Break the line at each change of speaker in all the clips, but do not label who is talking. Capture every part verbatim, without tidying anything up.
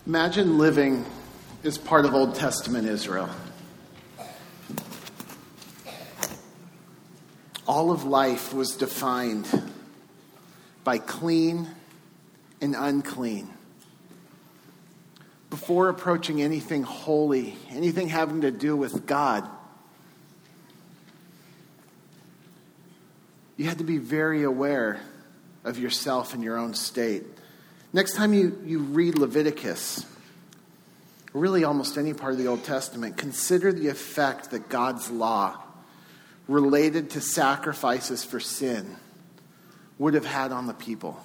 Imagine living as part of Old Testament Israel. All of life was defined by clean and unclean. Before approaching anything holy, anything having to do with God, you had to be very aware of yourself and your own state. Next time you, you read Leviticus, or really almost any part of the Old Testament, consider the effect that God's law related to sacrifices for sin would have had on the people.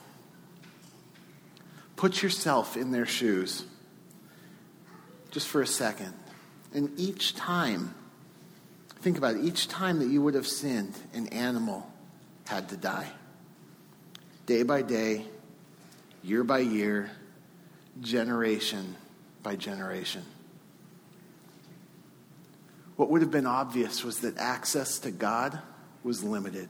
Put yourself in their shoes just for a second. And each time, think about it, each time that you would have sinned, an animal had to die. Day by day, year by year, generation by generation. What would have been obvious was that access to God was limited.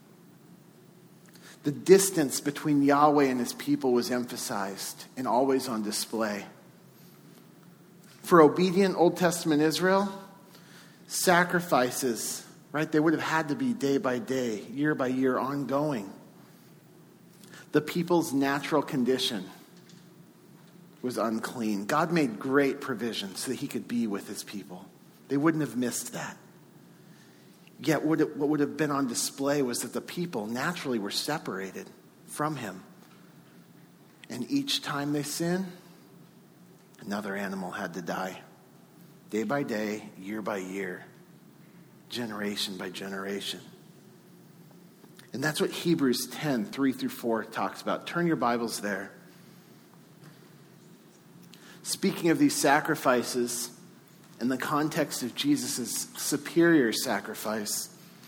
The distance between Yahweh and his people was emphasized and always on display. For obedient Old Testament Israel, sacrifices, right, they would have had to be day by day, year by year, ongoing. The people's natural condition was unclean. God made great provision so that he could be with his people. They wouldn't have missed that. Yet what would have been on display was that the people naturally were separated from him. And each time they sinned, another animal had to die. Day by day, year by year, generation by generation. And that's what Hebrews ten, three through four talks about. Turn your Bibles there. Speaking of these sacrifices in the context of Jesus' superior sacrifice,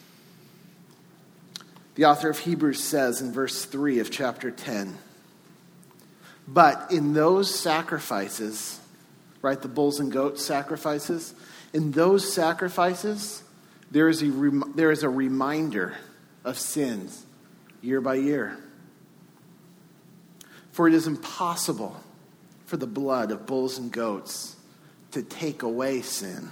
the author of Hebrews says in verse three of chapter ten, but in those sacrifices, right, the bulls and goats sacrifices, in those sacrifices, there is a rem- there is a reminder of sins year by year. For it is impossible for the blood of bulls and goats to take away sin.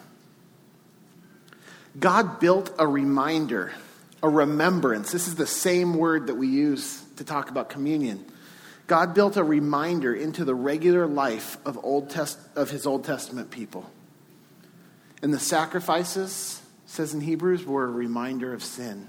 God built a reminder, a remembrance. This is the same word that we use to talk about communion. God built a reminder into the regular life of Old Test- of his Old Testament people. And the sacrifices, says in Hebrews, were a reminder of sin.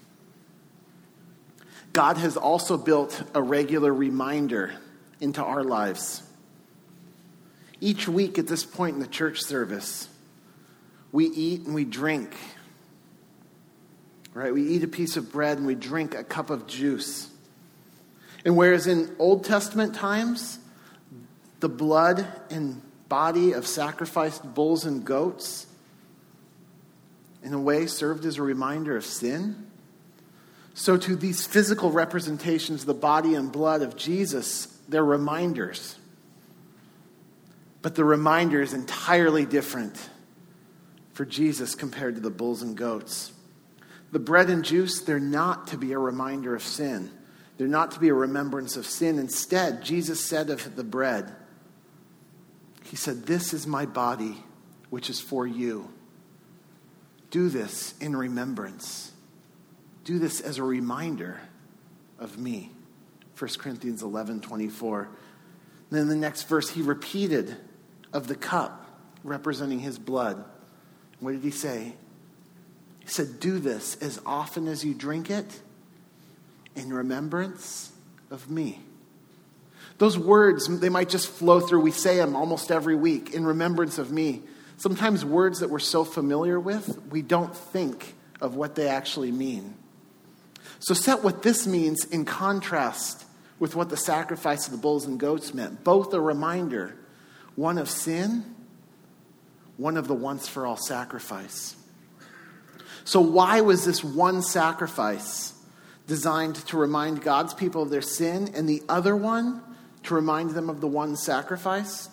God has also built a regular reminder into our lives. Each week at this point in the church service, we eat and we drink. Right? We eat a piece of bread and we drink a cup of juice. And whereas in Old Testament times, the blood and body of sacrificed bulls and goats, in a way, served as a reminder of sin, so to these physical representations, the body and blood of Jesus, they're reminders. But the reminder is entirely different for Jesus compared to the bulls and goats. The bread and juice, they're not to be a reminder of sin. They're not to be a remembrance of sin. Instead, Jesus said of the bread, he said, "This is my body, which is for you. Do this in remembrance." Do this as a reminder of me. First Corinthians eleven twenty-four. Then in the next verse, he repeated of the cup representing his blood. What did he say? He said, "Do this as often as you drink it in remembrance of me." Those words, they might just flow through. We say them almost every week, in remembrance of me. Sometimes words that we're so familiar with, we don't think of what they actually mean. So set what this means in contrast with what the sacrifice of the bulls and goats meant. Both a reminder, one of sin, one of the once-for-all sacrifice. So why was this one sacrifice designed to remind God's people of their sin, and the other one to remind them of the one sacrificed?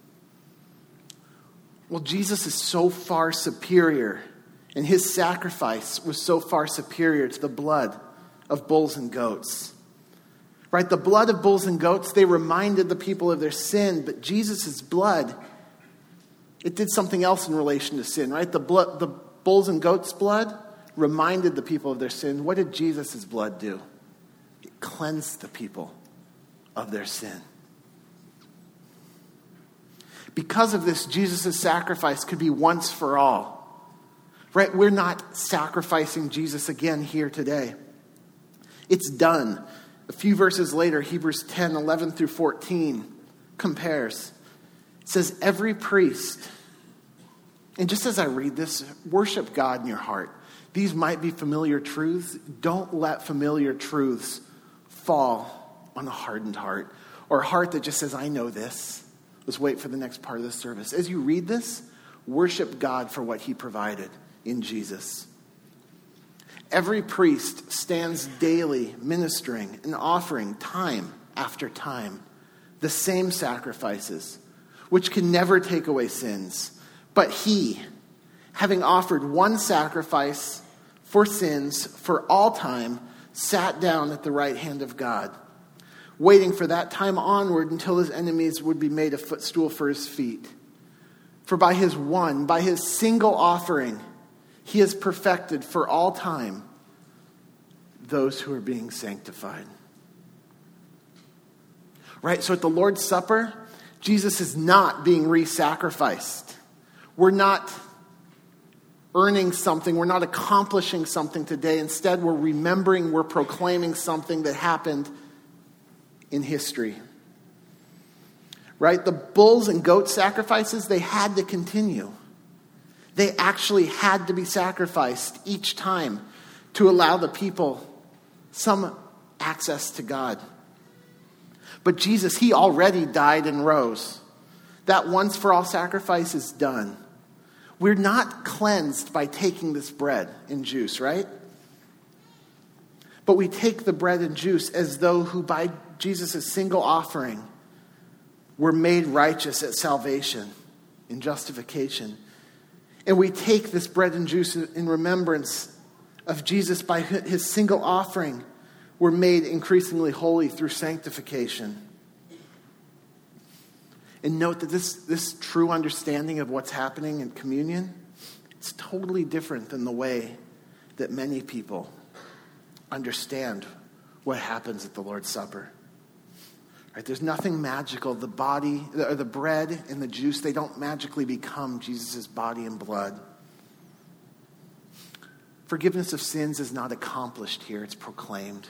Well, Jesus is so far superior, and his sacrifice was so far superior to the blood of bulls and goats. Right? The blood of bulls and goats, they reminded the people of their sin, but Jesus' blood, it did something else in relation to sin, right? The blood, the bulls and goats' blood reminded the people of their sin. What did Jesus' blood do? It cleansed the people of their sin. Because of this, Jesus' sacrifice could be once for all. Right? We're not sacrificing Jesus again here today. It's done. A few verses later, Hebrews ten, eleven through fourteen compares. It says, every priest, and just as I read this, worship God in your heart. These might be familiar truths. Don't let familiar truths fall on a hardened heart, or a heart that just says, I know this. Let's wait for the next part of the service. As you read this, worship God for what he provided in Jesus. Every priest stands daily ministering and offering time after time the same sacrifices, which can never take away sins. But he, having offered one sacrifice for sins for all time, sat down at the right hand of God, waiting for that time onward until his enemies would be made a footstool for his feet. For by his one, by his single offering, he has perfected for all time those who are being sanctified. Right? So at the Lord's Supper, Jesus is not being re-sacrificed. We're not earning something. We're not accomplishing something today. Instead, we're remembering, we're proclaiming something that happened in history. Right? The bulls and goat sacrifices, they had to continue. They actually had to be sacrificed each time to allow the people some access to God. But Jesus, he already died and rose. That once for all sacrifice is done. We're not cleansed by taking this bread and juice, right? But we take the bread and juice as though who by Jesus' single offering were made righteous at salvation, in justification. And we take this bread and juice in remembrance of Jesus by his single offering were made increasingly holy through sanctification. And note that this, this true understanding of what's happening in communion, it's totally different than the way that many people understand what happens at the Lord's Supper. Right? There's nothing magical. The body, or the bread and the juice, they don't magically become Jesus' body and blood. Forgiveness of sins is not accomplished here, it's proclaimed.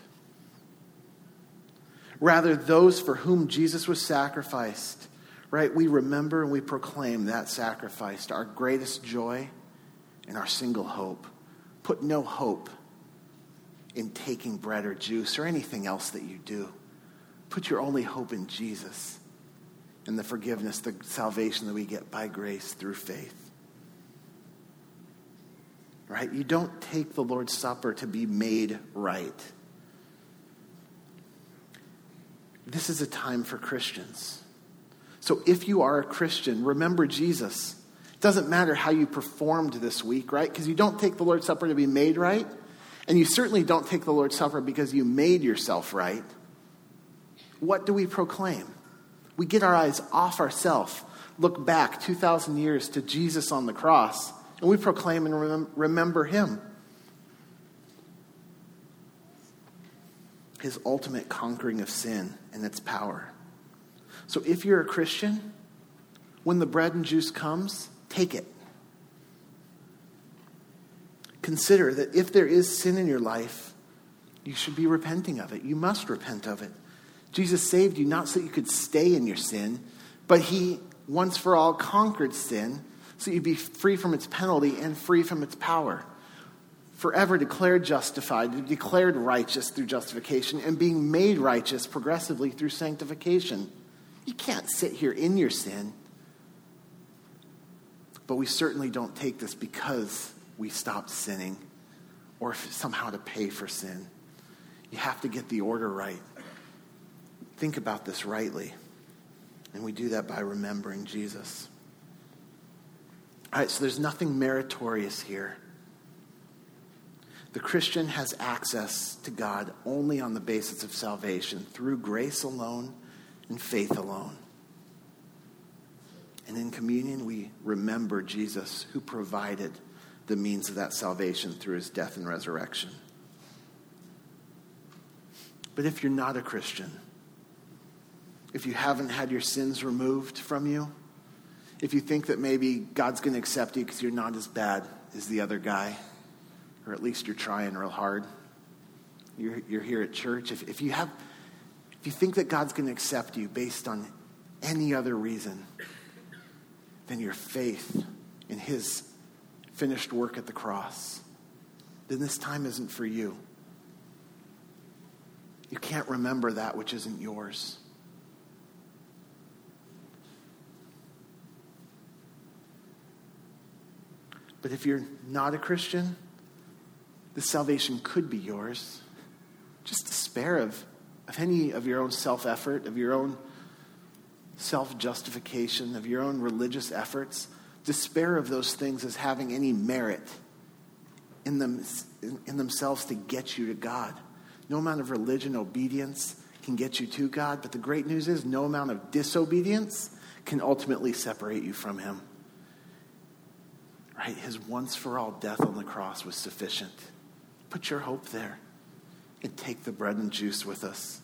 Rather, those for whom Jesus was sacrificed, right, we remember and we proclaim that sacrifice, our greatest joy and our single hope. Put no hope in taking bread or juice or anything else that you do. Put your only hope in Jesus and the forgiveness, the salvation that we get by grace through faith. Right? You don't take the Lord's Supper to be made right. This is a time for Christians. So if you are a Christian, remember Jesus. It doesn't matter how you performed this week, right? Because you don't take the Lord's Supper to be made right. And you certainly don't take the Lord's Supper because you made yourself right. What do we proclaim? We get our eyes off ourselves, look back two thousand years to Jesus on the cross, and we proclaim and rem- remember him. His ultimate conquering of sin and its power. So if you're a Christian, when the bread and juice comes, take it. Consider that if there is sin in your life, you should be repenting of it. You must repent of it. Jesus saved you not so you could stay in your sin, but he once for all conquered sin so you'd be free from its penalty and free from its power. Forever declared justified, declared righteous through justification, and being made righteous progressively through sanctification. You can't sit here in your sin. But we certainly don't take this because we stopped sinning or somehow to pay for sin. You have to get the order right. Think about this rightly. And we do that by remembering Jesus. All right, so there's nothing meritorious here. The Christian has access to God only on the basis of salvation, through grace alone and faith alone. And in communion, we remember Jesus, who provided the means of that salvation through his death and resurrection. But if you're not a Christian, if you haven't had your sins removed from you, if you think that maybe God's going to accept you because you're not as bad as the other guy, or at least you're trying real hard, you're, you're here at church, if, if you have, if you think that God's going to accept you based on any other reason than your faith in his finished work at the cross, then this time isn't for you. You can't remember that which isn't yours. But if you're not a Christian, this salvation could be yours. Just despair of, of any of your own self-effort, of your own self-justification, of your own religious efforts. Despair of those things as having any merit in them in, in themselves to get you to God. No amount of religion, obedience can get you to God, but the great news is no amount of disobedience can ultimately separate you from him. Right? His once-for-all death on the cross was sufficient. Put your hope there and take the bread and juice with us.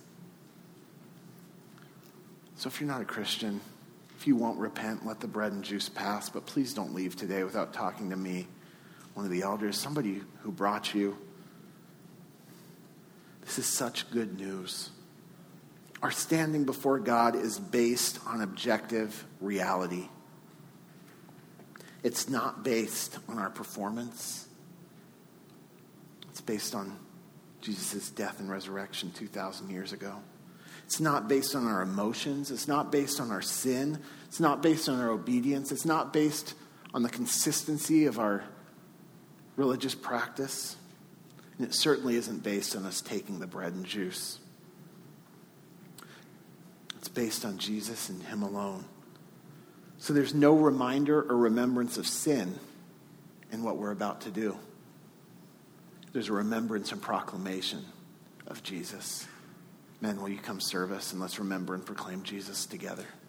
So if you're not a Christian, if you won't repent, let the bread and juice pass. But please don't leave today without talking to me, one of the elders, somebody who brought you. This is such good news. Our standing before God is based on objective reality. It's not based on our performance. It's based on Jesus' death and resurrection two thousand years ago. It's not based on our emotions. It's not based on our sin. It's not based on our obedience. It's not based on the consistency of our religious practice. And it certainly isn't based on us taking the bread and juice. It's based on Jesus and him alone. So there's no reminder or remembrance of sin in what we're about to do. There's a remembrance and proclamation of Jesus. Men, will you come serve us, and let's remember and proclaim Jesus together.